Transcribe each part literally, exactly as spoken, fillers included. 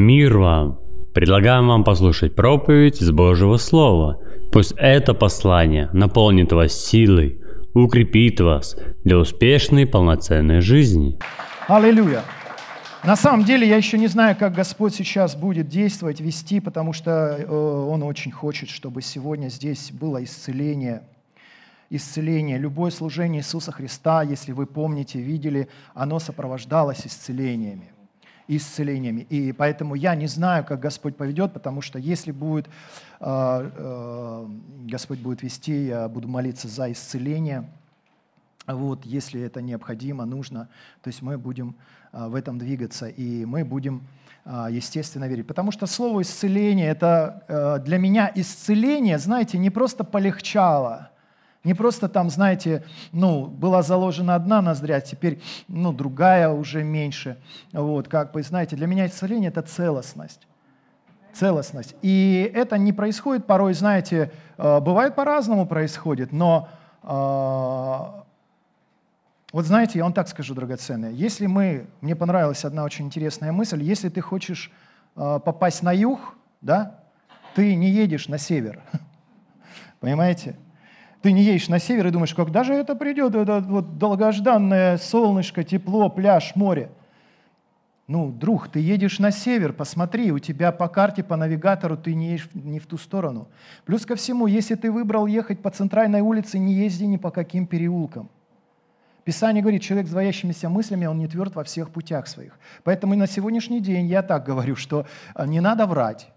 Мир вам! Предлагаем вам послушать проповедь из Божьего Слова. Пусть это послание наполнит вас силой, укрепит вас для успешной полноценной жизни. Аллилуйя! На самом деле я еще не знаю, как Господь сейчас будет действовать, вести, потому что э, Он очень хочет, чтобы сегодня здесь было исцеление. Исцеление. Любое служение Иисуса Христа, если вы помните, видели, оно сопровождалось исцелениями. исцелениями. И поэтому я не знаю, как Господь поведет, потому что если будет, э, э, Господь будет вести, я буду молиться за исцеление. Вот, если это необходимо, нужно, то есть мы будем э, в этом двигаться, и мы будем, э, естественно, верить. Потому что слово «исцеление» — это э, для меня исцеление, знаете, не просто полегчало, не просто там, знаете, ну, была заложена одна ноздря, теперь, ну, другая уже меньше. Вот, как бы, знаете, для меня исцеление – это целостность. Целостность. И это не происходит порой, знаете, бывает по-разному происходит, но вот знаете, я вам так скажу, драгоценные, если мы, мне понравилась одна очень интересная мысль, если ты хочешь попасть на юг, да, ты не едешь на север, понимаете? Ты не едешь на север и думаешь, когда же это придет, это вот долгожданное солнышко, тепло, пляж, море. Ну, друг, ты едешь на север, посмотри, у тебя по карте, по навигатору ты не едешь не в ту сторону. Плюс ко всему, если ты выбрал ехать по центральной улице, не езди ни по каким переулкам. Писание говорит, человек с двоящимися мыслями, он не тверд во всех путях своих. Поэтому и на сегодняшний день я так говорю, что не надо врать.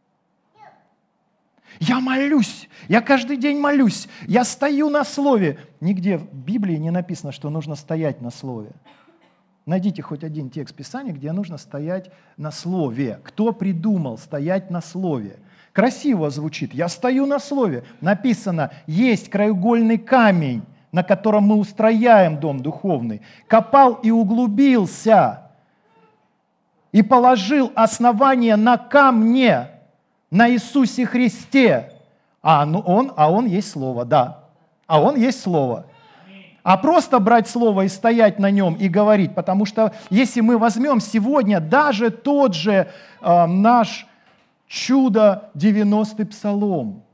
Я молюсь, я каждый день молюсь, я стою на слове. Нигде в Библии не написано, что нужно стоять на слове. Найдите хоть один текст Писания, где нужно стоять на слове. Кто придумал стоять на слове? Красиво звучит. Я стою на слове. Написано, есть краеугольный камень, на котором мы устрояем дом духовный. Копал и углубился, и положил основание на камне, на Иисусе Христе. А, ну он, а он есть Слово, да. А он есть Слово. А просто брать Слово и стоять на нем и говорить, потому что если мы возьмем сегодня даже тот же э, наш чудо девяностый псалом.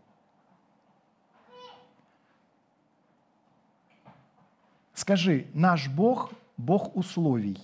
Скажи, наш Бог – Бог условий.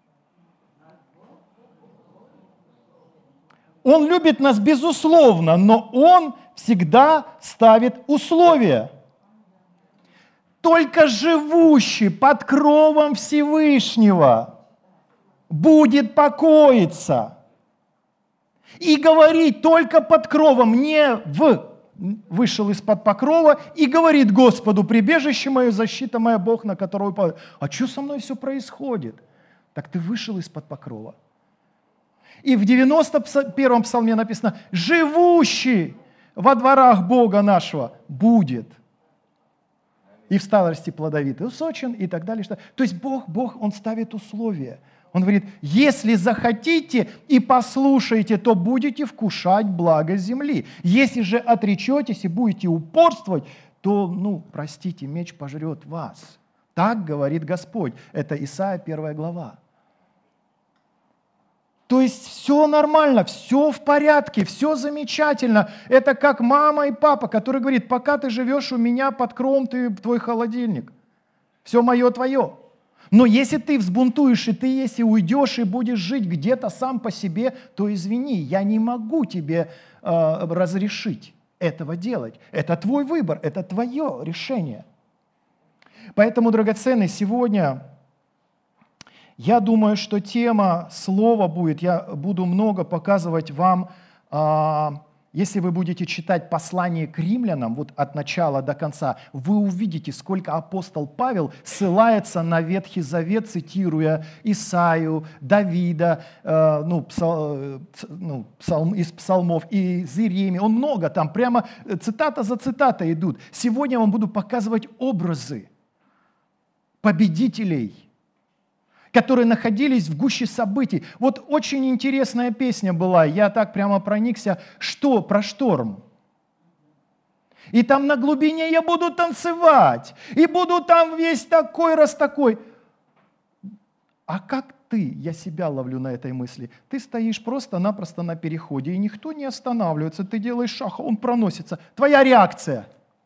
Он любит нас безусловно, но Он всегда ставит условия. Только живущий под кровом Всевышнего будет покоиться. И говорить только под кровом, не в вышел из-под покрова и говорит Господу, прибежище мое, защита моя, Бог, на которого упал. А что со мной все происходит? Так ты вышел из-под покрова. И в девяносто первом псалме написано, живущий во дворах Бога нашего будет. И в старости плодовитый, усочен и так далее. То есть Бог, Бог, Он ставит условия. Он говорит, если захотите и послушаете, то будете вкушать благо земли. Если же отречетесь и будете упорствовать, то, ну, простите, меч пожрет вас. Так говорит Господь. Это Исайя первая глава. То есть все нормально, все в порядке, все замечательно. Это как мама и папа, которые говорят, пока ты живешь у меня под кровом, ты твой холодильник. Все мое твое. Но если ты взбунтуешь, и ты если уйдешь и будешь жить где-то сам по себе, то извини, я не могу тебе э, разрешить этого делать. Это твой выбор, это твое решение. Поэтому, драгоценный, сегодня... Я думаю, что тема слова будет, я буду много показывать вам, если вы будете читать послание к римлянам, вот от начала до конца, вы увидите, сколько апостол Павел ссылается на Ветхий Завет, цитируя Исаию, Давида, ну, псал, ну, псалм, из псалмов, и из Иеремии. Он много там, прямо цитата за цитатой идут. Сегодня я вам буду показывать образы победителей, которые находились в гуще событий. Вот очень интересная песня была, я так прямо проникся, что про шторм. И там на глубине я буду танцевать, и буду там весь такой раз такой. А как ты, я себя ловлю на этой мысли, ты стоишь просто-напросто на переходе, и никто не останавливается, ты делаешь шаг, а он проносится. Твоя реакция.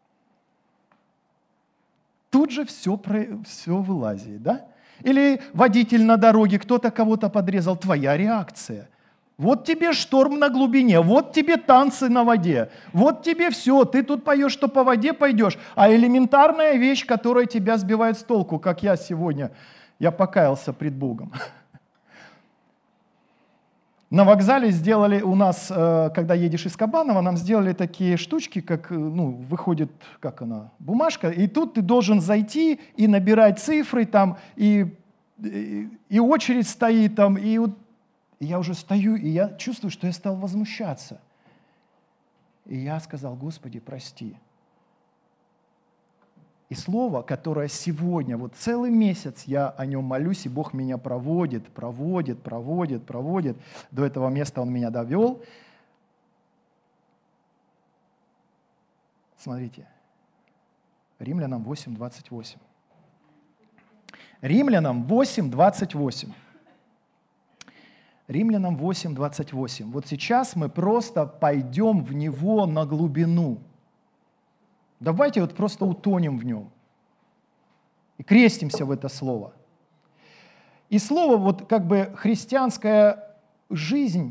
Тут же все, все вылазит, да? Или водитель на дороге, кто-то кого-то подрезал, твоя реакция. Вот тебе шторм на глубине, вот тебе танцы на воде, вот тебе все, ты тут поешь, что по воде пойдешь, а элементарная вещь, которая тебя сбивает с толку, как я сегодня, я покаялся пред Богом. На вокзале сделали у нас, когда едешь из Кабанова, нам сделали такие штучки, как, ну, выходит, как она, бумажка, и тут ты должен зайти и набирать цифры там, и, и, и очередь стоит там, и вот я уже стою, и я чувствую, что я стал возмущаться. И я сказал: Господи, прости. И слово, которое сегодня, вот целый месяц я о нем молюсь, и Бог меня проводит, проводит, проводит, проводит. До этого места Он меня довел. Смотрите, Римлянам восемь, двадцать восемь. Римлянам восемь, двадцать восемь. Римлянам восемь, двадцать восемь. Вот сейчас мы просто пойдем в него на глубину. Давайте вот просто утонем в нем и крестимся в это слово. И слово, вот как бы христианская жизнь,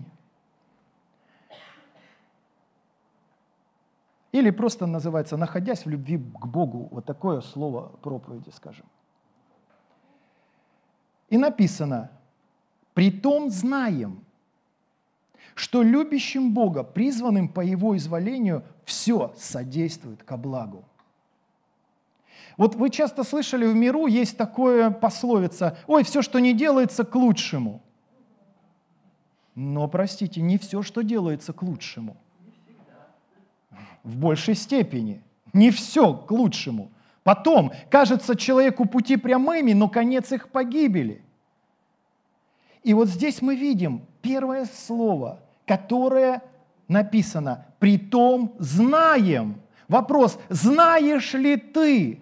или просто называется «находясь в любви к Богу», вот такое слово проповеди, скажем. И написано: «Притом знаем, что любящим Бога, призванным по Его изволению, все содействует ко благу». Вот вы часто слышали, в миру есть такое пословица: «Ой, все, что не делается, к лучшему». Но, простите, не все, что делается, к лучшему. В большей степени. Не все к лучшему. Потом, кажется человеку пути прямыми, но конец их погибели. И вот здесь мы видим первое слово, которое написано: «Притом знаем». Вопрос: знаешь ли ты?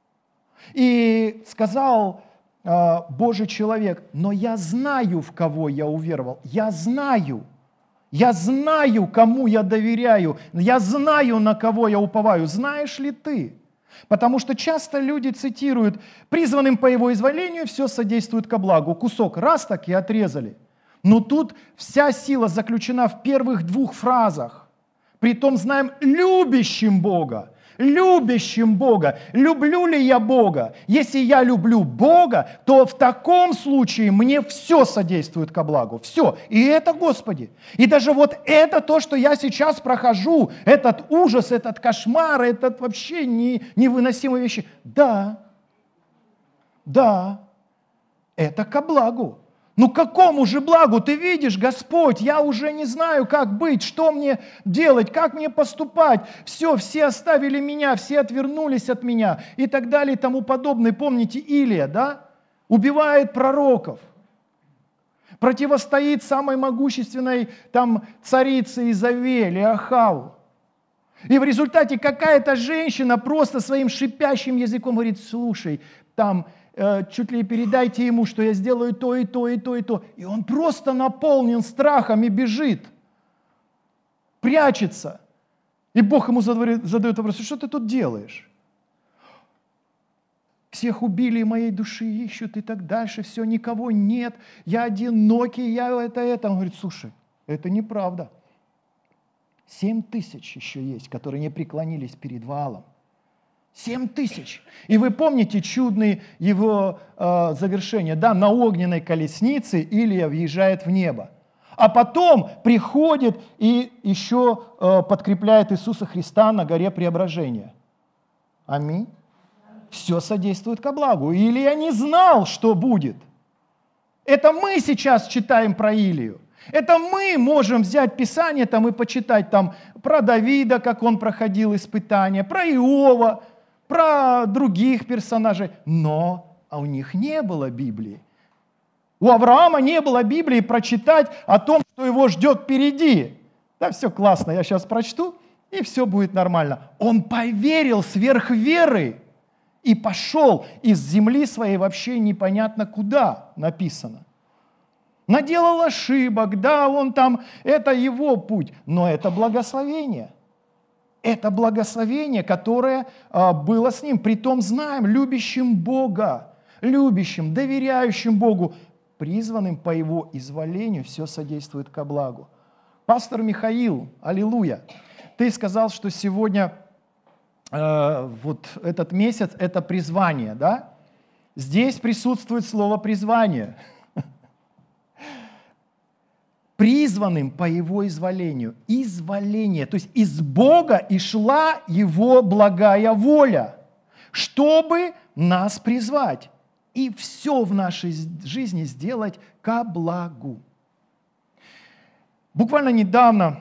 И сказал э, Божий человек: но я знаю, в кого я уверовал. Я знаю. Я знаю, кому я доверяю. Я знаю, на кого я уповаю. Знаешь ли ты? Потому что часто люди цитируют: призванным по его изволению все содействует ко благу. Кусок раз так и отрезали. Но тут вся сила заключена в первых двух фразах. Притом знаем любящим Бога. Любящим Бога. Люблю ли я Бога? Если я люблю Бога, то в таком случае мне все содействует ко благу. Все. И это, Господи. И даже вот это то, что я сейчас прохожу, этот ужас, этот кошмар, этот вообще не, невыносимые вещи. Да. Да. Это ко благу. Ну какому же благу? Ты видишь, Господь, я уже не знаю, как быть, что мне делать, как мне поступать. Все, все оставили меня, все отвернулись от меня и так далее и тому подобное. Помните, Илия, да? Убивает пророков. Противостоит самой могущественной там царице Изавеле, Ахаву. И в результате какая-то женщина просто своим шипящим языком говорит: слушай, там... чуть ли передайте ему, что я сделаю то и то, и то, и то. И он просто наполнен страхом и бежит, прячется. И Бог ему задает, задает вопрос: что ты тут делаешь? Всех убили, и моей души ищут, и так дальше, все, никого нет, я одинокий, я это, это. Он говорит: слушай, это неправда. Семь тысяч еще есть, которые не преклонились перед Ваалом. Семь тысяч. И вы помните чудное его э, завершение, да, на огненной колеснице Илия въезжает в небо. А потом приходит и еще э, подкрепляет Иисуса Христа на горе Преображения. Аминь. Все содействует ко благу. Илия не знал, что будет. Это мы сейчас читаем про Илию. Это мы можем взять Писание там, и почитать там про Давида, как он проходил испытания, про Иова, про других персонажей, но а у них не было Библии. У Авраама не было Библии прочитать о том, что его ждет впереди. Да, все классно, я сейчас прочту, и все будет нормально. Он поверил сверх веры И пошел из земли своей вообще непонятно куда, написано. Наделал ошибок, да, он там, это его путь, но это благословение. Это благословение, которое а, было с ним. Притом знаем, любящим Бога, любящим, доверяющим Богу, призванным по Его изволению, все содействует ко благу. Пастор Михаил, аллилуйя, ты сказал, что сегодня э, вот этот месяц – это призвание, да? Здесь присутствует слово «призвание». Призванным по Его изволению. Изволение, то есть из Бога и шла Его благая воля, чтобы нас призвать и все в нашей жизни сделать ко благу. Буквально недавно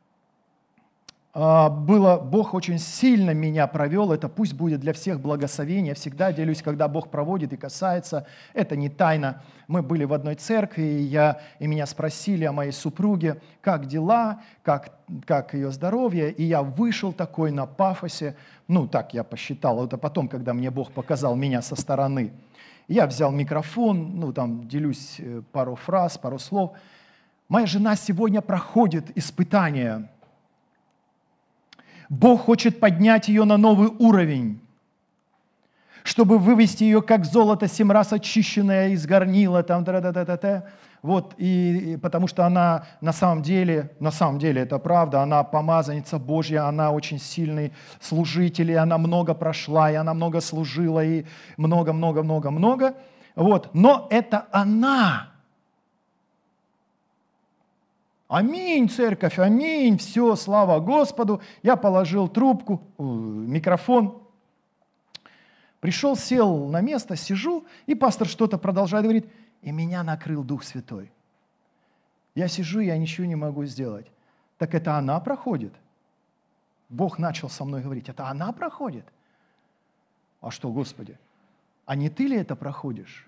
было, Бог очень сильно меня провел, это пусть будет для всех благословение. Я всегда делюсь, когда Бог проводит и касается, это не тайна. Мы были в одной церкви, и, я, и меня спросили о моей супруге, как дела, как, как ее здоровье, и я вышел такой на пафосе, ну так я посчитал, это потом, когда мне Бог показал меня со стороны. Я взял микрофон, ну там делюсь пару фраз, пару слов. Моя жена сегодня проходит испытание. Бог хочет поднять ее на новый уровень, чтобы вывести ее, как золото, семь раз очищенное из горнила, там, та-та-та-та-та. Вот, и, и потому что она на самом деле, на самом деле это правда, она помазанница Божья, она очень сильный служитель, и она много прошла, и она много служила, и много-много-много-много. Вот, но это она. Аминь, церковь, аминь, все, слава Господу. Я положил трубку, микрофон, пришел, сел на место, сижу, и пастор что-то продолжает, говорит, и меня накрыл Дух Святой. Я сижу, я ничего не могу сделать. Так это она проходит? Бог начал со мной говорить, это она проходит? А что, Господи, а не ты ли это проходишь?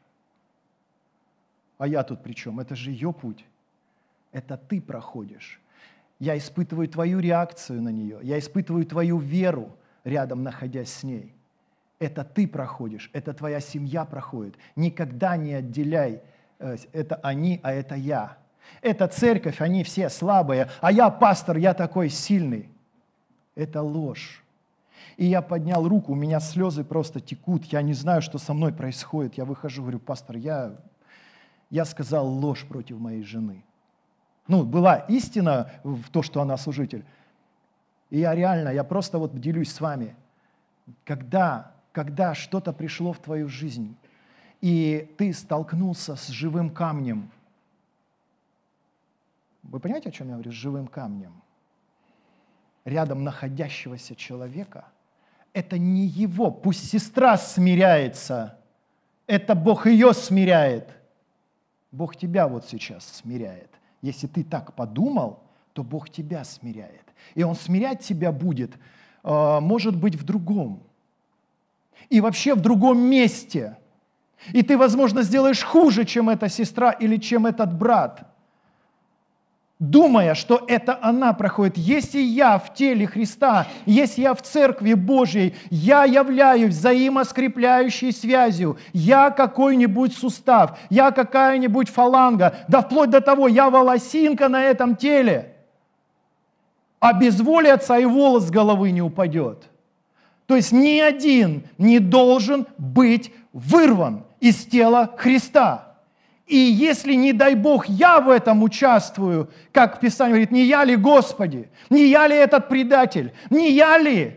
А я тут при чем? Это же ее путь. Это ты проходишь. Я испытываю твою реакцию на нее. Я испытываю твою веру, рядом находясь с ней. Это ты проходишь, это твоя семья проходит. Никогда не отделяй, это они, а это я. Это церковь, они все слабые, а я пастор, я такой сильный. Это ложь. И я поднял руку, у меня слезы просто текут, я не знаю, что со мной происходит. Я выхожу, говорю, пастор, я, я сказал ложь против моей жены. Ну, была истина в то, что она служитель. И я реально, я просто вот делюсь с вами. Когда, когда что-то пришло в твою жизнь, и ты столкнулся с живым камнем, вы понимаете, о чем я говорю? С живым камнем. Рядом находящегося человека, это не его, пусть сестра смиряется, это Бог ее смиряет. Бог тебя вот сейчас смиряет. Если ты так подумал, то Бог тебя смиряет. И Он смирять тебя будет, может быть, в другом. И вообще в другом месте. И ты, возможно, сделаешь хуже, чем эта сестра или чем этот брат, думая, что это она проходит. Если я в теле Христа, если я в Церкви Божьей, я являюсь взаимоскрепляющей связью, я какой-нибудь сустав, я какая-нибудь фаланга, да вплоть до того, я волосинка на этом теле, обезволится, и волос с головы не упадет. То есть ни один не должен быть вырван из тела Христа. И если, не дай Бог, я в этом участвую, как Писание говорит, не я ли, Господи, не я ли этот предатель, не я ли,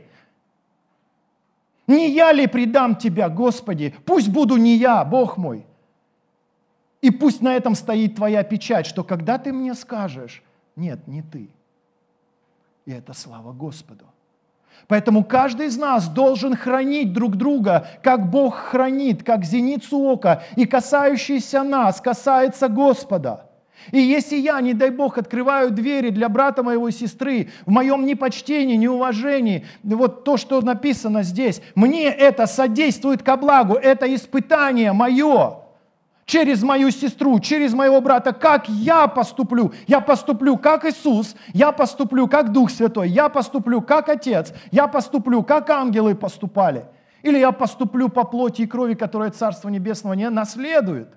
не я ли предам Тебя, Господи, пусть буду не я, Бог мой. И пусть на этом стоит Твоя печать, что когда Ты мне скажешь, нет, не Ты. И это слава Господу. Поэтому каждый из нас должен хранить друг друга, как Бог хранит, как зеницу ока, и касающийся нас касается Господа. И если я, не дай Бог, открываю двери для брата моего и сестры в моем непочтении, неуважении, вот то, что написано здесь, мне это содействует ко благу, это испытание мое. Через мою сестру, через моего брата, как я поступлю. Я поступлю как Иисус, я поступлю как Дух Святой, я поступлю как Отец, я поступлю как ангелы поступали. Или я поступлю по плоти и крови, которая Царство Небесного не наследует.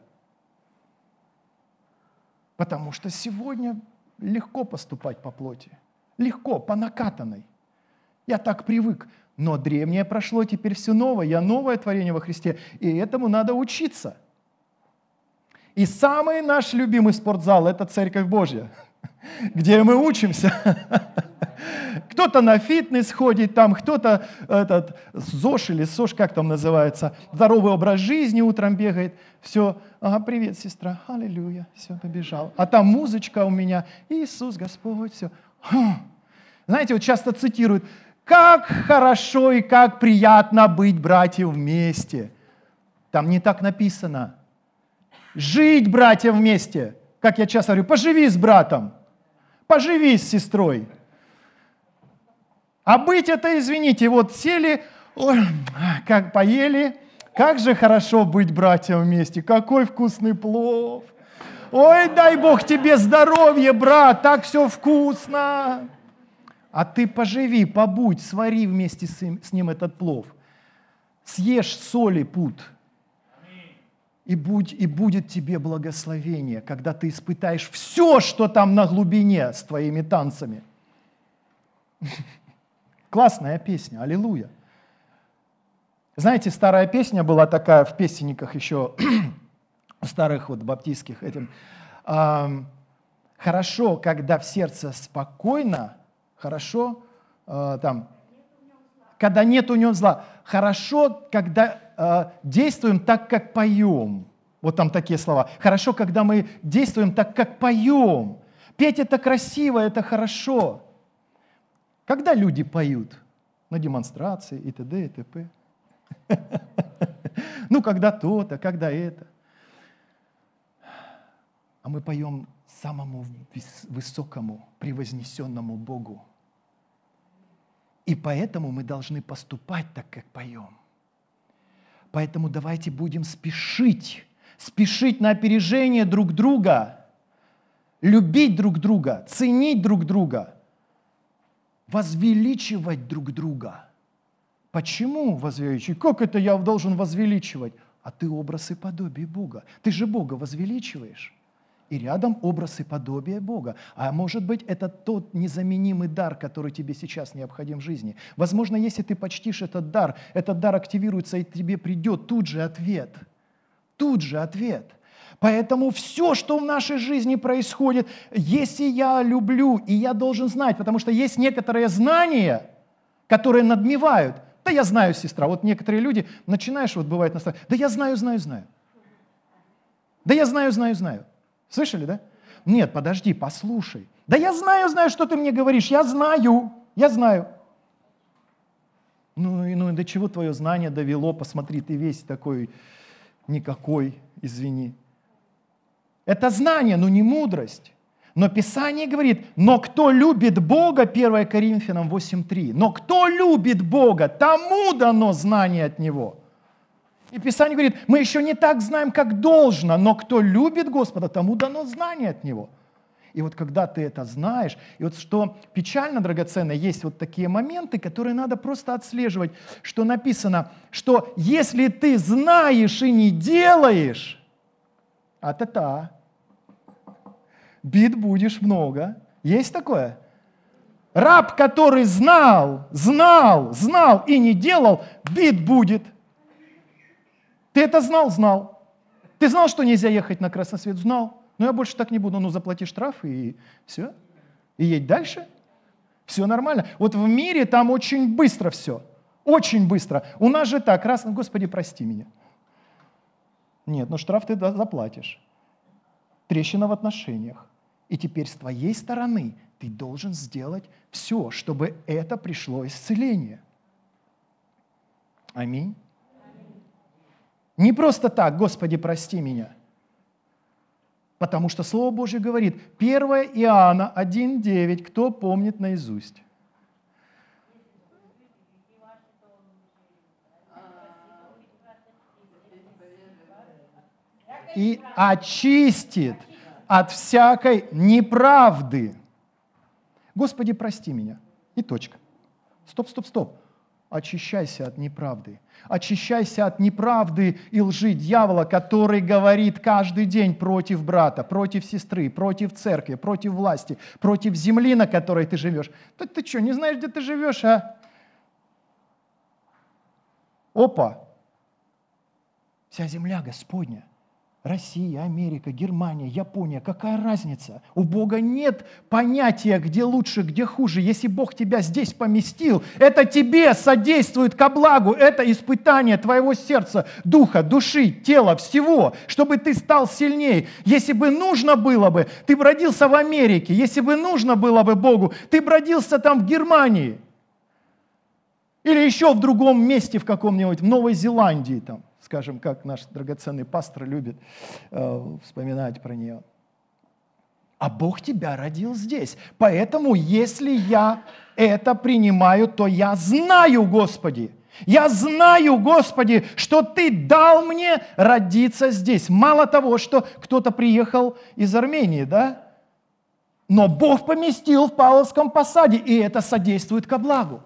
Потому что сегодня легко поступать по плоти. Легко, по накатанной. Я так привык. Но древнее прошло, теперь все новое. Я новое творение во Христе. И этому надо учиться. И самый наш любимый спортзал – это Церковь Божья, где мы учимся. Кто-то на фитнес ходит, там кто-то этот ЗОЖ или СОЖ, как там называется, здоровый образ жизни утром бегает. Все, ага, привет, сестра, аллилуйя, все, побежал. А там музычка у меня, Иисус Господь, все. Знаете, вот часто цитируют, как хорошо и как приятно быть братьев вместе. Там не так написано. Жить, братья, вместе. Как я часто говорю, поживи с братом, поживи с сестрой. А быть это, извините, вот сели, ой, как поели, как же хорошо быть братьям вместе, какой вкусный плов. Ой, дай Бог тебе здоровья, брат, так все вкусно. А ты поживи, побудь, свари вместе с ним, с ним этот плов. Съешь соли пуд. И, будь, и будет тебе благословение, когда ты испытаешь все, что там на глубине с твоими танцами. Классная песня, аллилуйя. Знаете, старая песня была такая в песенниках еще, старых вот баптистских. Этим. Хорошо, когда в сердце спокойно, хорошо, там, когда нет у него зла. Хорошо, когда э, действуем так, как поем. Вот там такие слова. Хорошо, когда мы действуем так, как поем. Петь это красиво, это хорошо. Когда люди поют? На демонстрации и т.д. и т.п. Ну, когда то-то, когда это. А мы поем самому высокому, превознесенному Богу. И поэтому мы должны поступать так, как поем. Поэтому давайте будем спешить, спешить на опережение друг друга, любить друг друга, ценить друг друга, возвеличивать друг друга. Почему возвеличивать? Как это я должен возвеличивать? А ты образ и подобие Бога. Ты же Бога возвеличиваешь. И рядом образ и подобие Бога. А может быть, это тот незаменимый дар, который тебе сейчас необходим в жизни. Возможно, если ты почтишь этот дар, этот дар активируется, и тебе придет тут же ответ. Тут же ответ. Поэтому все, что в нашей жизни происходит, если я люблю, и я должен знать, потому что есть некоторые знания, которые надмевают. Да я знаю, сестра, вот некоторые люди, начинаешь, вот бывает настроение, да я знаю, знаю, знаю. Да я знаю, знаю, знаю. Слышали, да? Нет, подожди, послушай. Да я знаю, знаю, что ты мне говоришь. Я знаю, я знаю. Ну и ну, до чего твое знание довело? Посмотри, ты весь такой никакой, извини. Это знание, но не мудрость. Но Писание говорит, но кто любит Бога, первое Коринфянам восемь три, но кто любит Бога, тому дано знание от Него. И Писание говорит, мы еще не так знаем, как должно, но кто любит Господа, тому дано знание от Него. И вот когда ты это знаешь, и вот что печально, драгоценно, есть вот такие моменты, которые надо просто отслеживать, что написано, что если ты знаешь и не делаешь, а-та-та, бед будешь много. Есть такое? Раб, который знал, знал, знал и не делал, бед будет. Ты это знал? Знал. Ты знал, что нельзя ехать на красный свет? Знал. Но я больше так не буду. Ну, заплати штраф и все. И едь дальше. Все нормально. Вот в мире там очень быстро все. Очень быстро. У нас же так, раз, Господи, прости меня. Нет, но штраф ты заплатишь. Трещина в отношениях. И теперь с твоей стороны ты должен сделать все, чтобы это пришло исцеление. Аминь. Не просто так, Господи, прости меня. Потому что Слово Божье говорит, первое Иоанна один девять, кто помнит наизусть? И очистит от всякой неправды. Господи, прости меня. И точка. Стоп, стоп, стоп. очищайся от неправды. Очищайся от неправды и лжи дьявола, который говорит каждый день против брата, против сестры, против церкви, против власти, против земли, на которой ты живешь. Да ты что, не знаешь, где ты живешь, а? Опа! Вся земля Господня. Россия, Америка, Германия, Япония. Какая разница? У Бога нет понятия, где лучше, где хуже. Если Бог тебя здесь поместил, это тебе содействует ко благу. Это испытание твоего сердца, духа, души, тела, всего, чтобы ты стал сильнее. Если бы нужно было бы, ты бы родился в Америке. Если бы нужно было бы Богу, ты бы родился там в Германии. Или еще в другом месте, в каком-нибудь, в Новой Зеландии там. Скажем, как наш драгоценный пастор любит э, вспоминать про нее. А Бог тебя родил здесь. Поэтому, если я это принимаю, то я знаю, Господи, я знаю, Господи, что Ты дал мне родиться здесь. Мало того, что кто-то приехал из Армении, да? Но Бог поместил в Павловском посаде, и это содействует ко благу.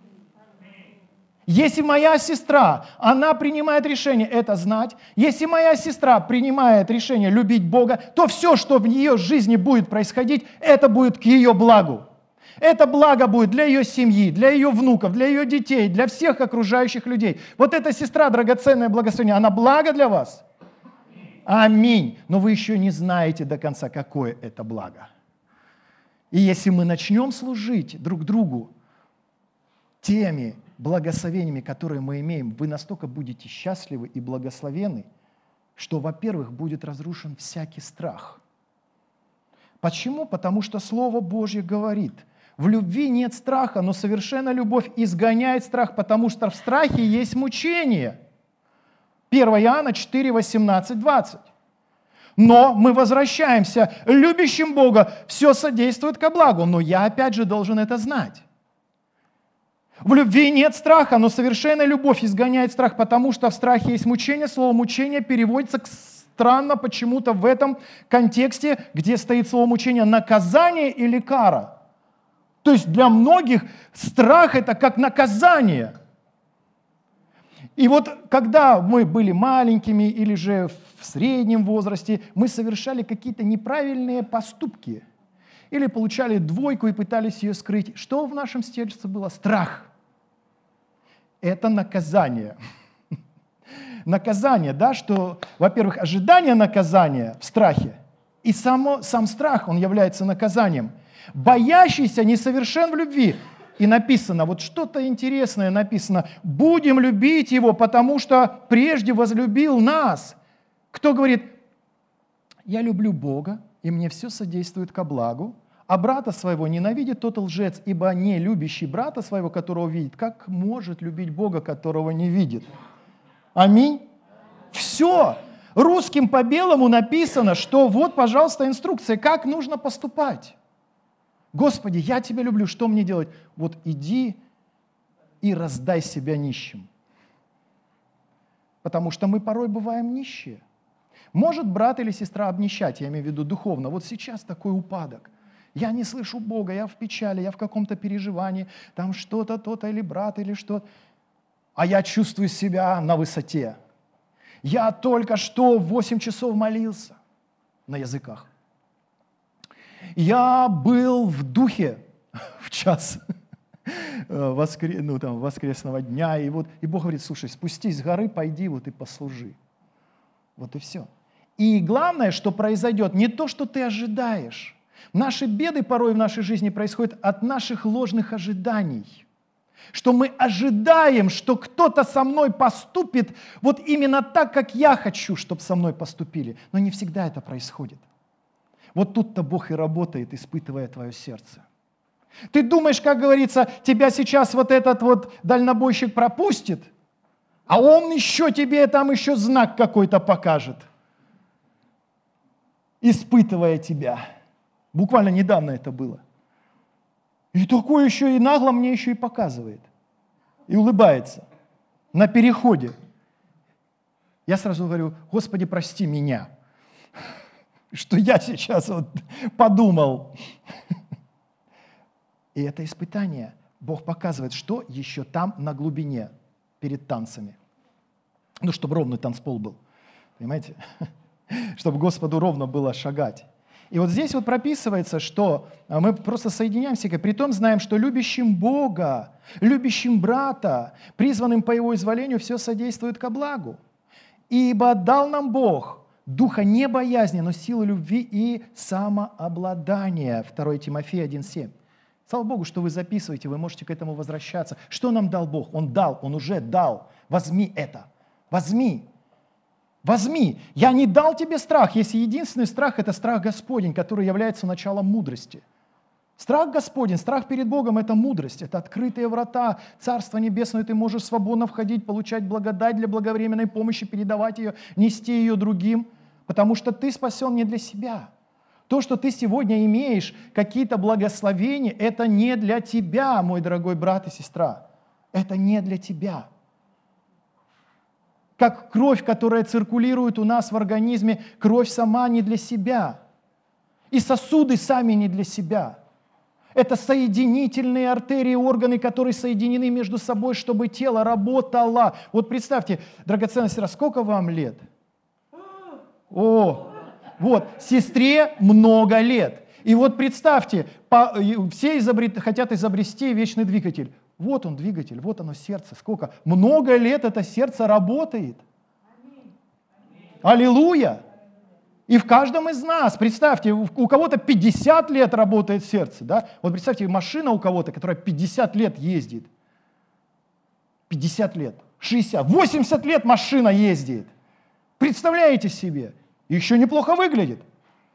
Если моя сестра, она принимает решение это знать, если моя сестра принимает решение любить Бога, то все, что в ее жизни будет происходить, это будет к ее благу. Это благо будет для ее семьи, для ее внуков, для ее детей, для всех окружающих людей. Вот эта сестра, драгоценное благословение, она благо для вас? Аминь. Но вы еще не знаете до конца, какое это благо. И если мы начнем служить друг другу теми благословениями, которые мы имеем, вы настолько будете счастливы и благословенны, что, во-первых, будет разрушен всякий страх. Почему? Потому что Слово Божье говорит, в любви нет страха, но совершенная любовь изгоняет страх, потому что в страхе есть мучение. первое Иоанна четыре, восемнадцать, двадцать. Но мы возвращаемся, любящим Бога все содействует ко благу, но я опять же должен это знать. В любви нет страха, но совершенная любовь изгоняет страх, потому что в страхе есть мучение. Слово «мучение» переводится странно почему-то в этом контексте, где стоит слово «мучение» – наказание или кара. То есть для многих страх – это как наказание. И вот когда мы были маленькими или же в среднем возрасте, мы совершали какие-то неправильные поступки или получали двойку и пытались ее скрыть. Что в нашем сердце было? Страх. Это наказание. Наказание, да, что, во-первых, ожидание наказания в страхе, и само, сам страх, он является наказанием. Боящийся несовершен в любви. И написано, вот что-то интересное написано, будем любить его, потому что прежде возлюбил нас. Кто говорит, я люблю Бога, и мне все содействует ко благу, а брата своего ненавидит тот лжец, ибо не любящий брата своего, которого видит, как может любить Бога, которого не видит? Аминь. Все. Русским по белому написано, что вот, пожалуйста, инструкция, как нужно поступать. Господи, я Тебя люблю, что мне делать? Вот иди и раздай себя нищим. Потому что мы порой бываем нищие. Может брат или сестра обнищать, я имею в виду духовно. Вот сейчас такой упадок. Я не слышу Бога, я в печали, я в каком-то переживании, там что-то, то-то, или брат, или что-то. А я чувствую себя на высоте. Я только что в восемь часов молился на языках. Я был в духе в час воскре... ну, там, воскресного дня, и, вот, и Бог говорит, слушай, спустись с горы, пойди вот и послужи. Вот и все. И главное, что произойдет, не то, что ты ожидаешь. Наши беды порой в нашей жизни происходят от наших ложных ожиданий. Что мы ожидаем, что кто-то со мной поступит вот именно так, как я хочу, чтобы со мной поступили. Но не всегда это происходит. Вот тут-то Бог и работает, испытывая твое сердце. Ты думаешь, как говорится, тебя сейчас вот этот вот дальнобойщик пропустит, а он еще тебе там еще знак какой-то покажет, испытывая тебя. Буквально недавно это было. И такое еще и нагло мне еще и показывает. И улыбается. На переходе. Я сразу говорю, Господи, прости меня, что я сейчас вот подумал. И это испытание. Бог показывает, что еще там на глубине, перед танцами. Ну, чтобы ровный танцпол был, понимаете? Чтобы Господу ровно было шагать. И вот здесь вот прописывается, что мы просто соединяемся, притом знаем, что любящим Бога, любящим брата, призванным по Его изволению, все содействует ко благу. Ибо дал нам Бог духа не боязни, но силы любви и самообладания. второе Тимофея один семь. Слава Богу, что вы записываете, вы можете к этому возвращаться. Что нам дал Бог? Он дал, Он уже дал. Возьми это. Возьми. Возьми. Я не дал тебе страх, если единственный страх – это страх Господень, который является началом мудрости. Страх Господень, страх перед Богом – это мудрость, это открытые врата Царства Небесного, и ты можешь свободно входить, получать благодать для благовременной помощи, передавать ее, нести ее другим, потому что ты спасен не для себя. То, что ты сегодня имеешь, какие-то благословения, это не для тебя, мой дорогой брат и сестра. Это не для тебя. Как кровь, которая циркулирует у нас в организме, кровь сама не для себя. И сосуды сами не для себя. Это соединительные артерии, органы, которые соединены между собой, чтобы тело работало. Вот представьте, драгоценная сестра, сколько вам лет? О, вот, сестре много лет. И вот представьте, по, все изобрет, хотят изобрести вечный двигатель. Вот он двигатель, вот оно сердце. Сколько? Много лет это сердце работает. Аллилуйя! И в каждом из нас, представьте, у кого-то пятьдесят лет работает сердце. Да? Вот представьте, машина у кого-то, которая пятьдесят лет ездит. пятьдесят лет, шестьдесят, восемьдесят лет машина ездит. Представляете себе? Еще неплохо выглядит.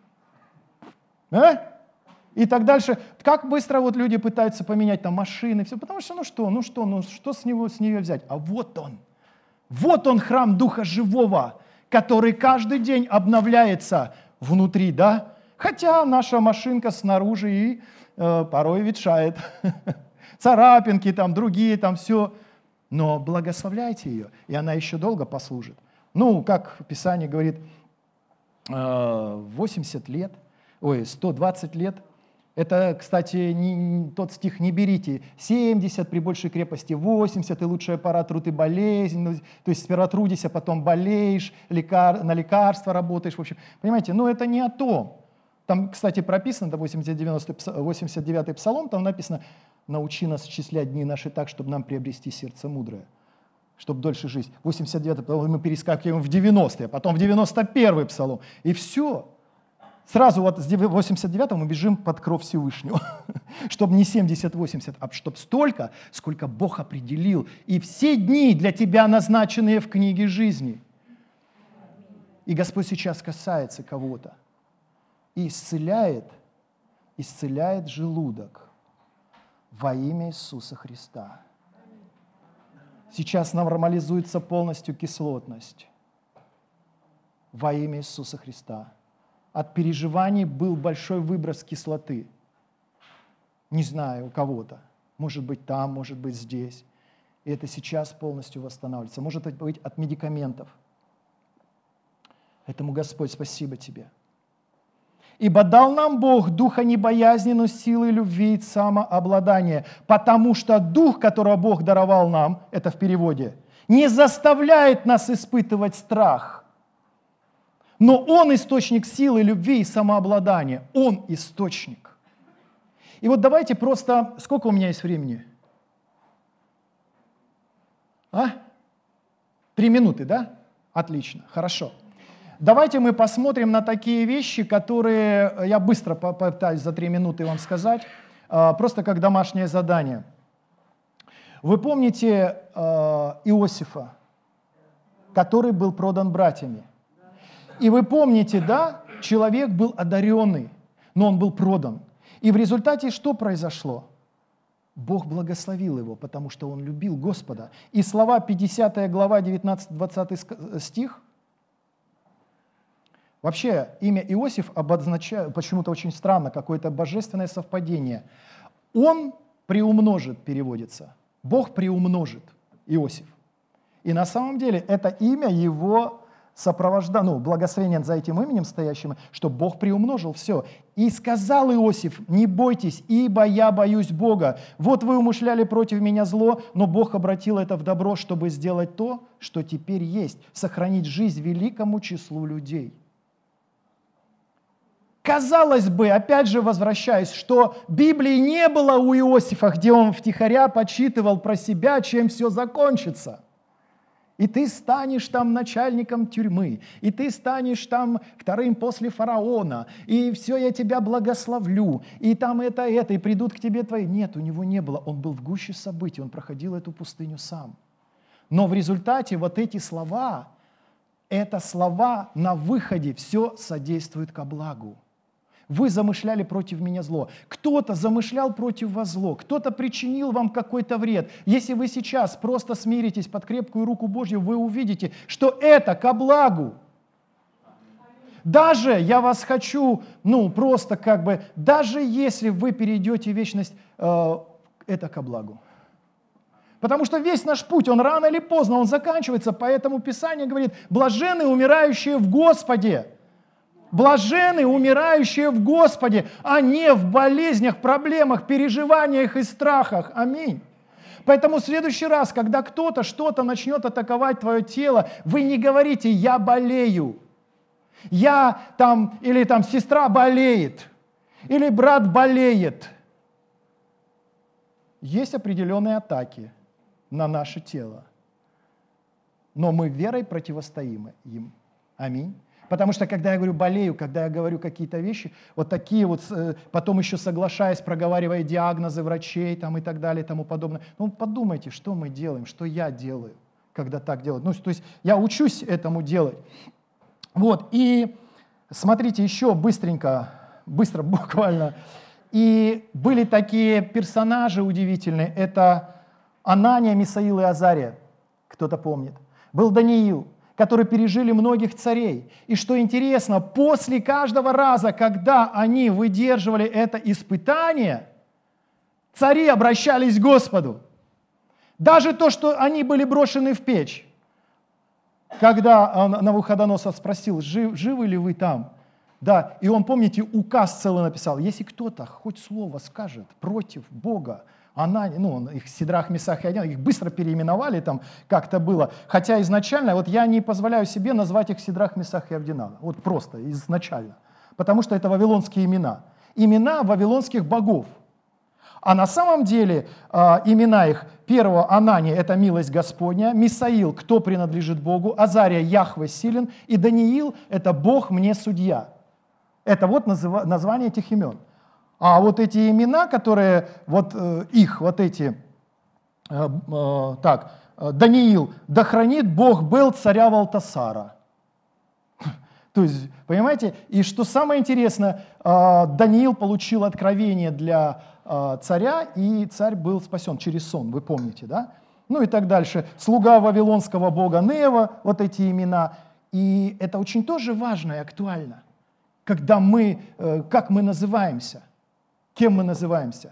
А? И так дальше. Как быстро вот люди пытаются поменять там машины, все, потому что ну что, ну что, ну что с него, с нее взять? А вот он, вот он храм Духа Живого, который каждый день обновляется внутри, да? Хотя наша машинка снаружи и э, порой ветшает, царапинки там, другие там все, но благословляйте ее, и она еще долго послужит. Ну, как Писание говорит, восемьдесят лет, ой, сто двадцать лет. Это, кстати, не, тот стих не берите. семьдесят при большей крепости, восемьдесят, и лучшая пора труд и болезнь. Ну, то есть сперва трудишься, потом болеешь, лекар, на лекарства работаешь. В общем, понимаете, но это не о том. Там, кстати, прописано, это восемьдесят девятый псалом, там написано: «Научи нас счислять дни наши так, чтобы нам приобрести сердце мудрое, чтобы дольше жить». восемьдесят девятый псалом мы перескакиваем в девяностый, а потом в девяносто первый псалом. И все. Сразу вот с восемьдесят девятого мы бежим под кров Всевышнего, чтобы не семьдесят-восемьдесят, а чтобы столько, сколько Бог определил. И все дни для тебя назначенные в книге жизни. И Господь сейчас касается кого-то и исцеляет, исцеляет желудок во имя Иисуса Христа. Сейчас нормализуется полностью кислотность во имя Иисуса Христа. От переживаний был большой выброс кислоты. Не знаю, у кого-то. Может быть там, может быть здесь. И это сейчас полностью восстанавливается. Может быть от медикаментов. Поэтому, Господь, спасибо Тебе. «Ибо дал нам Бог духа не боязни, но силы любви и самообладания, потому что дух, которого Бог даровал нам, это в переводе, не заставляет нас испытывать страх, но Он источник силы, любви и самообладания. Он источник». И вот давайте просто... Сколько у меня есть времени? А? Три минуты, да? Отлично, хорошо. Давайте мы посмотрим на такие вещи, которые я быстро попытаюсь за три минуты вам сказать, просто как домашнее задание. Вы помните Иосифа, который был продан братьями? И вы помните, да, человек был одаренный, но он был продан. И в результате что произошло? Бог благословил его, потому что он любил Господа. И слова пятидесятая глава, девятнадцатый-двадцатый стих. Вообще, имя Иосиф обозначает, почему-то очень странно, какое-то божественное совпадение. Он приумножит, переводится. Бог приумножит Иосиф. И на самом деле это имя его сопровожда, ну, благословение за этим именем стоящим, что Бог приумножил все. И сказал Иосиф: не бойтесь, ибо я боюсь Бога. Вот вы умышляли против меня зло, но Бог обратил это в добро, чтобы сделать то, что теперь есть, сохранить жизнь великому числу людей. Казалось бы, опять же возвращаясь, что Библии не было у Иосифа, где он втихаря подсчитывал про себя, чем все закончится. И ты станешь там начальником тюрьмы, и ты станешь там вторым после фараона, и все, я тебя благословлю, и там это, это, и придут к тебе твои. Нет, у него не было, он был в гуще событий, он проходил эту пустыню сам. Но в результате вот эти слова, это слова на выходе, все содействует ко благу. Вы замышляли против меня зло. Кто-то замышлял против вас зло, кто-то причинил вам какой-то вред. Если вы сейчас просто смиритесь под крепкую руку Божью, вы увидите, что это ко благу. Даже, я вас хочу, ну, просто как бы, даже если вы перейдете в вечность, э, это ко благу. Потому что весь наш путь, он рано или поздно, он заканчивается, поэтому Писание говорит: блаженны умирающие в Господе. Блаженны умирающие в Господе, а не в болезнях, проблемах, переживаниях и страхах. Аминь. Поэтому в следующий раз, когда кто-то что-то начнет атаковать твое тело, вы не говорите: я болею, я там, или там сестра болеет, или брат болеет. Есть определенные атаки на наше тело, но мы верой противостоим им. Аминь. Потому что, когда я говорю болею, когда я говорю какие-то вещи, вот такие вот, потом еще соглашаясь, проговаривая диагнозы врачей там, и так далее и тому подобное. Ну, подумайте, что мы делаем, что я делаю, когда так делаю. Ну, то есть я учусь этому делать. Вот, и смотрите еще быстренько, быстро буквально. И были такие персонажи удивительные. Это Анания, Мисаил и Азария, кто-то помнит. Был Даниил, которые пережили многих царей. И что интересно, после каждого раза, когда они выдерживали это испытание, цари обращались к Господу. Даже то, что они были брошены в печь. Когда Навуходоносор спросил: Жив, живы ли вы там? Да, и он, помните, указ целый написал: если кто-то хоть слово скажет против Бога, она, ну, их Сидрах, Месах и Авденаго, их быстро переименовали, там как-то было. Хотя изначально, вот я не позволяю себе назвать их Сидрах, Месах и Авденаго. Вот просто изначально. Потому что это вавилонские имена. Имена вавилонских богов. А на самом деле э, имена их: первого Анания – это милость Господня, Мисаил – кто принадлежит Богу, Азария – Яхве силен, и Даниил – это Бог мне судья. Это вот называ, название этих имен. А вот эти имена, которые, вот э, их, вот эти, э, э, так, э, Даниил, да хранит Бог Бел царя Валтасара. То есть, понимаете, и что самое интересное, э, Даниил получил откровение для э, царя, и царь был спасен через сон, вы помните, да? Ну и так дальше. Слуга вавилонского бога Нева, вот эти имена. И это очень тоже важно и актуально, когда мы, э, как мы называемся. Кем мы называемся.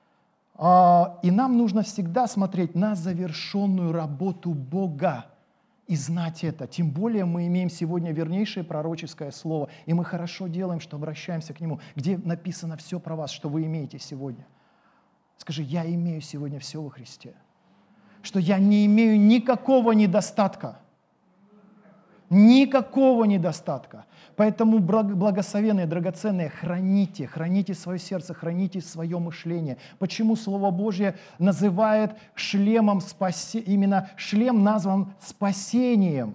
И нам нужно всегда смотреть на завершенную работу Бога и знать это. Тем более мы имеем сегодня вернейшее пророческое слово, и мы хорошо делаем, что обращаемся к нему, где написано все про вас, что вы имеете сегодня. Скажи: я имею сегодня все во Христе. Что я не имею никакого недостатка. Никакого недостатка. Поэтому, благословенные, драгоценные, храните, храните свое сердце, храните свое мышление. Почему Слово Божье называет шлемом спасения, именно шлем назван спасением?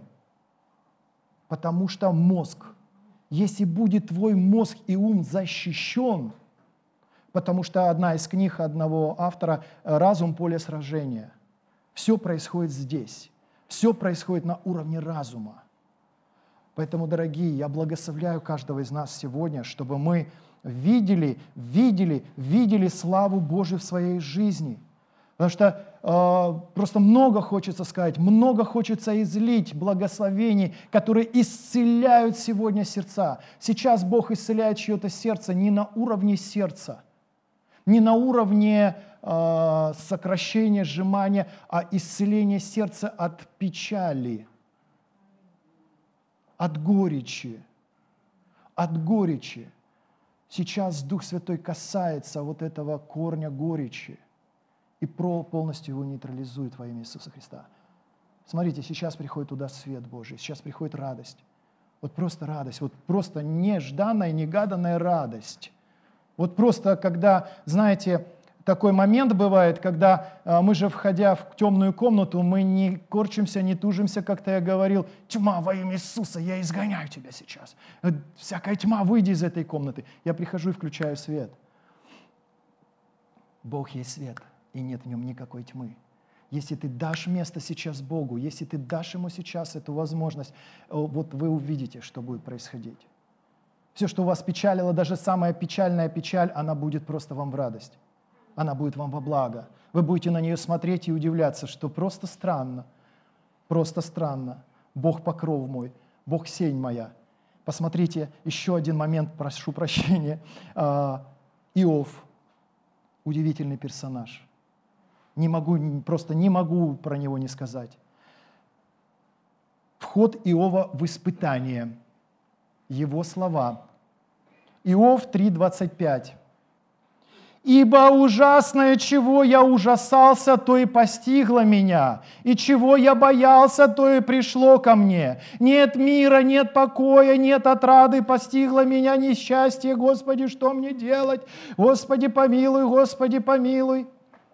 Потому что мозг, если будет твой мозг и ум защищен, потому что одна из книг одного автора «Разум – поле сражения». Все происходит здесь, все происходит на уровне разума. Поэтому, дорогие, я благословляю каждого из нас сегодня, чтобы мы видели, видели, видели славу Божию в своей жизни. Потому что э, просто много хочется сказать, много хочется излить благословений, которые исцеляют сегодня сердца. Сейчас Бог исцеляет чье-то сердце не на уровне сердца, не на уровне э, сокращения, сжимания, а исцеление сердца от печали. от горечи, от горечи. Сейчас Дух Святой касается вот этого корня горечи и полностью его нейтрализует во имя Иисуса Христа. Смотрите, сейчас приходит туда свет Божий, сейчас приходит радость. Вот просто радость, вот просто нежданная, негаданная радость. Вот просто, когда, знаете, такой момент бывает, когда мы же, входя в темную комнату, мы не корчимся, не тужимся, как-то я говорил, тьма во имя Иисуса, я изгоняю тебя сейчас. Всякая тьма, выйди из этой комнаты. Я прихожу и включаю свет. Бог есть свет, и нет в нем никакой тьмы. Если ты дашь место сейчас Богу, если ты дашь Ему сейчас эту возможность, вот вы увидите, что будет происходить. Все, что вас печалило, даже самая печальная печаль, она будет просто вам в радость. Она будет вам во благо. Вы будете на нее смотреть и удивляться, что просто странно, просто странно. Бог покров мой, Бог сень моя. Посмотрите, еще один момент, прошу прощения. Иов, удивительный персонаж. Не могу, просто не могу про него не сказать. Вход Иова в испытание. Его слова. Иов три двадцать пять. «Ибо ужасное, чего я ужасался, то и постигло меня, и чего я боялся, то и пришло ко мне. Нет мира, нет покоя, нет отрады, постигло меня несчастье. Господи, что мне делать? Господи, помилуй, Господи, помилуй».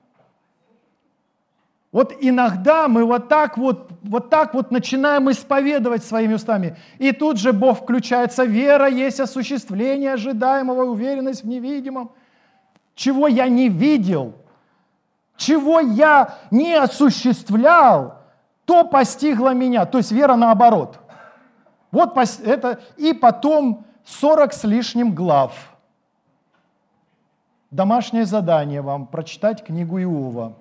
Вот иногда мы вот так вот, вот так вот начинаем исповедовать своими устами. И тут же Бог включается. Вера есть осуществление ожидаемого, уверенность в невидимом. Чего я не видел, чего я не осуществлял, то постигло меня. То есть вера наоборот. Вот это. И потом сорок с лишним глав. Домашнее задание вам прочитать книгу Иова.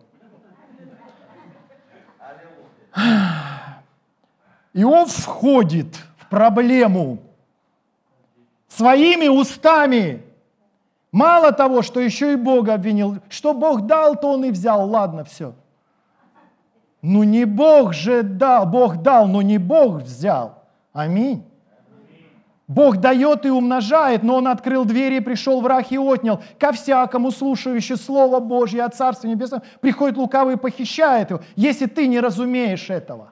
Иов входит в проблему своими устами. Мало того, что еще и Бога обвинил. Что Бог дал, то он и взял. Ладно, все. Ну не Бог же дал. Бог дал, но не Бог взял. Аминь. Бог дает и умножает, но Он открыл двери, и пришел враг и отнял. Ко всякому слушающему Слово Божье от Царства Небесного приходит лукавый и похищает его, если ты не разумеешь этого.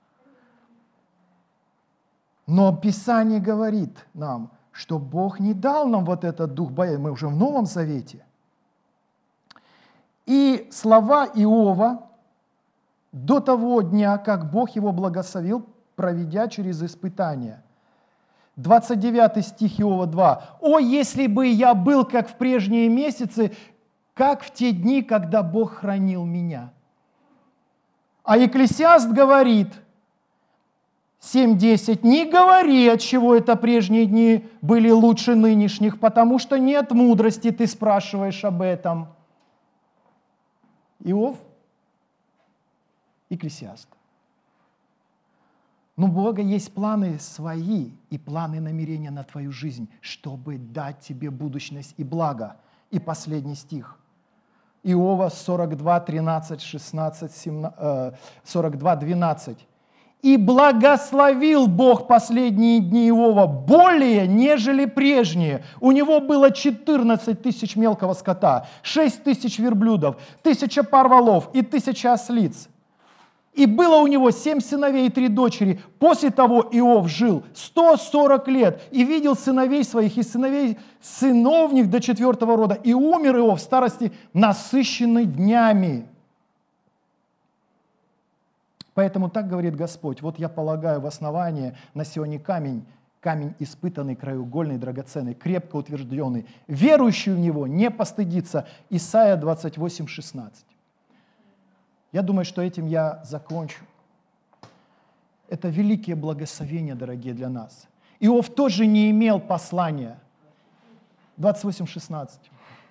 Но Писание говорит нам, что Бог не дал нам вот этот дух боязни. Мы уже в Новом Завете. И слова Иова до того дня, как Бог его благословил, проведя через испытания. двадцать девятый стих Иова два. «О, если бы я был, как в прежние месяцы, как в те дни, когда Бог хранил меня». А Екклесиаст говорит, семь десять, «Не говори, отчего это прежние дни были лучше нынешних, потому что нет мудрости, ты спрашиваешь об этом». Иов, Екклесиаст. Но у Бога есть планы свои и планы намерения на твою жизнь, чтобы дать тебе будущность и благо. И последний стих. Иова сорок два, тринадцать, шестнадцать, семнадцать, сорок два, двенадцать. «И благословил Бог последние дни Иова более, нежели прежние. У него было четырнадцать тысяч мелкого скота, шесть тысяч верблюдов, тысяча пар волов и тысяча ослиц. И было у него семь сыновей и три дочери. После того Иов жил сто сорок лет и видел сыновей своих и сыновей сыновних до четвертого рода. И умер Иов в старости, насыщенный днями». Поэтому так говорит Господь: вот я полагаю в основание на Сионе камень, камень испытанный, краеугольный, драгоценный, крепко утвержденный. Верующий в него не постыдится. Исайя двадцать восемь, шестнадцать. Я думаю, что этим я закончу. Это великие благословения, дорогие, для нас. Иов тоже не имел послания. двадцать восемь, шестнадцать.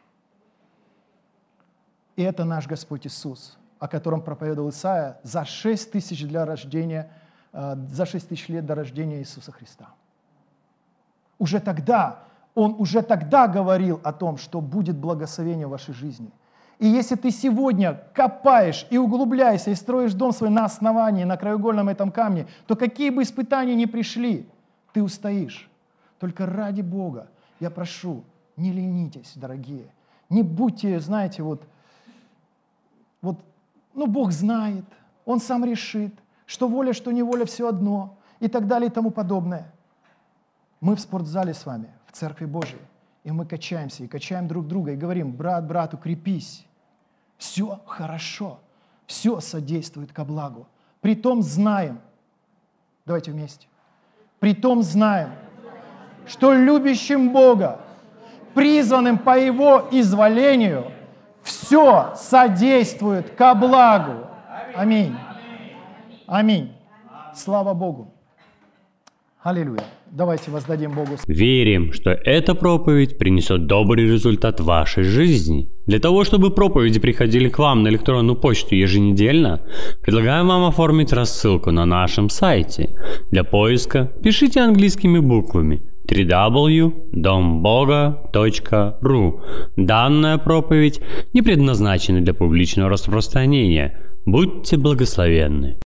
И это наш Господь Иисус, о котором проповедовал Исайя за шесть тысяч для рождения, за шесть тысяч лет до рождения Иисуса Христа. Уже тогда, Он уже тогда говорил о том, что будет благословение в вашей жизни. И если ты сегодня копаешь и углубляешься, и строишь дом свой на основании, на краеугольном этом камне, то какие бы испытания ни пришли, ты устоишь. Только ради Бога я прошу, не ленитесь, дорогие. Не будьте, знаете, вот, вот, ну, Бог знает, Он сам решит, что воля, что неволя, все одно, и так далее, и тому подобное. Мы в спортзале с вами, в Церкви Божией, и мы качаемся, и качаем друг друга, и говорим: брат, брат, укрепись. Все хорошо, все содействует ко благу. Притом знаем, давайте вместе, притом знаем, что любящим Бога, призванным по Его изволению, все содействует ко благу. Аминь. Аминь. Слава Богу. Аллилуйя. Давайте воздадим Богу. Верим, что эта проповедь принесет добрый результат в вашей жизни. Для того, чтобы проповеди приходили к вам на электронную почту еженедельно, предлагаем вам оформить рассылку на нашем сайте. Для поиска пишите английскими буквами дабл ю дабл ю дабл ю точка дом бога точка ру. Данная проповедь не предназначена для публичного распространения. Будьте благословенны.